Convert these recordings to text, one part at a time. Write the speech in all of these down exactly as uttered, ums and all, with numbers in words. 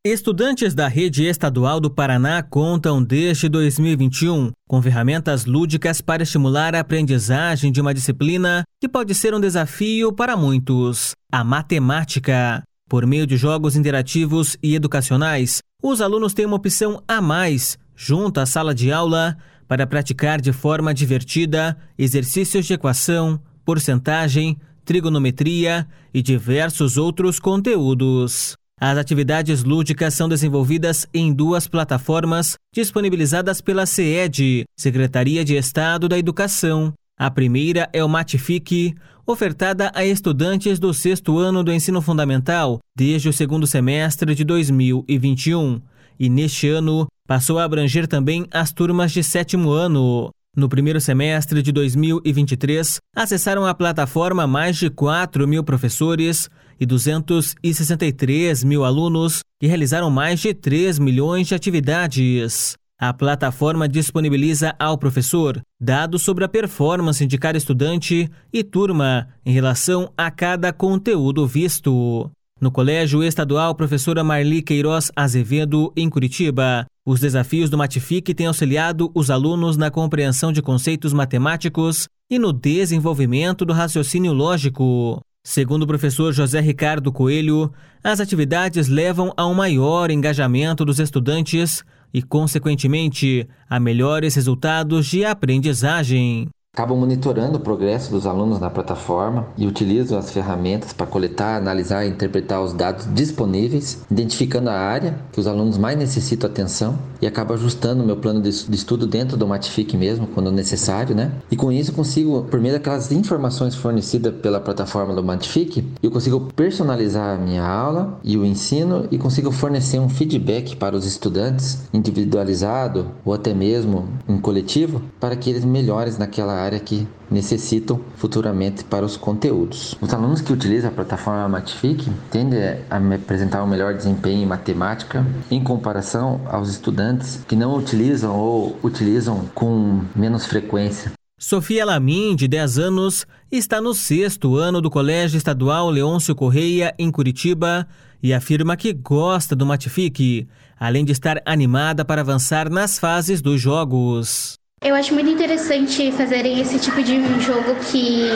Estudantes da Rede Estadual do Paraná contam desde dois mil e vinte e um com ferramentas lúdicas para estimular a aprendizagem de uma disciplina que pode ser um desafio para muitos, a matemática. Por meio de jogos interativos e educacionais, os alunos têm uma opção a mais, junto à sala de aula, para praticar de forma divertida exercícios de equação, porcentagem, trigonometria e diversos outros conteúdos. As atividades lúdicas são desenvolvidas em duas plataformas disponibilizadas pela SEED, Secretaria de Estado da Educação. A primeira é o Matific, ofertada a estudantes do sexto ano do ensino fundamental desde o segundo semestre de dois mil e vinte e um, e neste ano passou a abranger também as turmas de sétimo ano. No primeiro semestre de dois mil e vinte e três, acessaram a plataforma mais de quatro mil professores e duzentos e sessenta e três mil alunos que realizaram mais de três milhões de atividades. A plataforma disponibiliza ao professor dados sobre a performance de cada estudante e turma em relação a cada conteúdo visto. No Colégio Estadual Professora Marli Queiroz Azevedo, em Curitiba, os desafios do Matific têm auxiliado os alunos na compreensão de conceitos matemáticos e no desenvolvimento do raciocínio lógico. Segundo o professor José Ricardo Coelho, as atividades levam a um maior engajamento dos estudantes e, consequentemente, a melhores resultados de aprendizagem. Acabo monitorando o progresso dos alunos na plataforma e utilizo as ferramentas para coletar, analisar e interpretar os dados disponíveis, identificando a área que os alunos mais necessitam atenção e acabo ajustando o meu plano de estudo dentro do Matific mesmo, quando necessário, né? E com isso consigo, por meio daquelas informações fornecidas pela plataforma do Matific, eu consigo personalizar a minha aula e o ensino e consigo fornecer um feedback para os estudantes, individualizado ou até mesmo em coletivo, para que eles melhorem naquela área área que necessitam futuramente para os conteúdos. Os alunos que utilizam a plataforma Matific tendem a apresentar um melhor desempenho em matemática em comparação aos estudantes que não utilizam ou utilizam com menos frequência. Sofia Lamin, de dez anos, está no sexto ano do Colégio Estadual Leôncio Correia, em Curitiba, e afirma que gosta do Matific, além de estar animada para avançar nas fases dos jogos. Eu acho muito interessante fazerem esse tipo de jogo que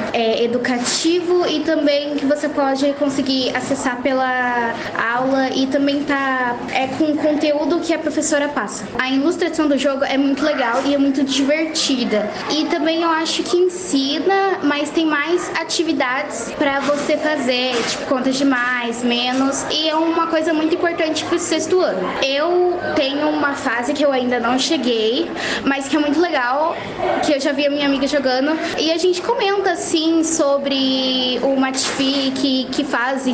é educativo e também que você pode conseguir acessar pela aula e também tá é, com o conteúdo que a professora passa. A ilustração do jogo é muito legal e é muito divertida. E também eu acho que ensina, mas tem mais atividades para você fazer, tipo contas de mais, menos, e é uma coisa muito importante para o sexto ano. Eu tenho uma fase que eu ainda não cheguei, mas que é muito legal, que eu já vi a minha amiga jogando, e a gente comenta assim sobre o Matific, que fase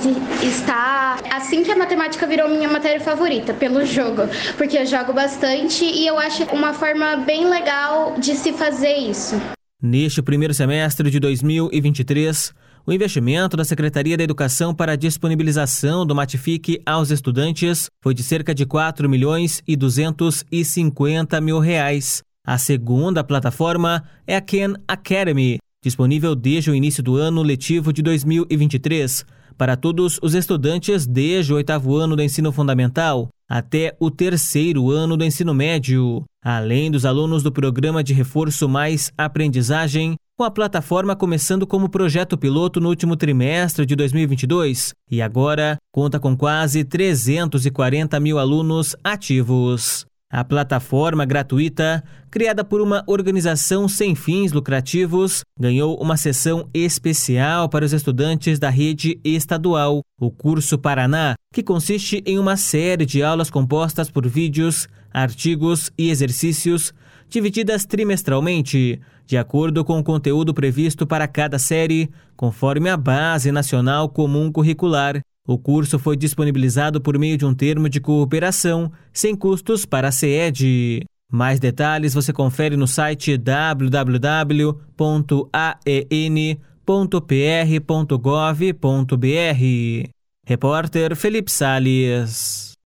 está, assim que a matemática virou minha matéria favorita pelo jogo, porque eu jogo bastante e eu acho uma forma bem legal de se fazer isso. Neste primeiro semestre de dois mil e vinte e três, o investimento da Secretaria da Educação para a disponibilização do Matific aos estudantes foi de cerca de quatro milhões e duzentos e cinquenta mil reais. A segunda plataforma é a Khan Academy, disponível desde o início do ano letivo de dois mil e vinte e três para todos os estudantes desde o oitavo ano do ensino fundamental até o terceiro ano do ensino médio, além dos alunos do programa de reforço mais aprendizagem, com a plataforma começando como projeto piloto no último trimestre de dois mil e vinte e dois e agora conta com quase trezentos e quarenta mil alunos ativos. A plataforma gratuita, criada por uma organização sem fins lucrativos, ganhou uma sessão especial para os estudantes da rede estadual, o Curso Paraná, que consiste em uma série de aulas compostas por vídeos, artigos e exercícios, divididas trimestralmente, de acordo com o conteúdo previsto para cada série, conforme a Base Nacional Comum Curricular. O curso foi disponibilizado por meio de um termo de cooperação, sem custos para a SEED. Mais detalhes você confere no site w w w ponto a e n ponto p r ponto gov ponto b r. Repórter Felipe Salles.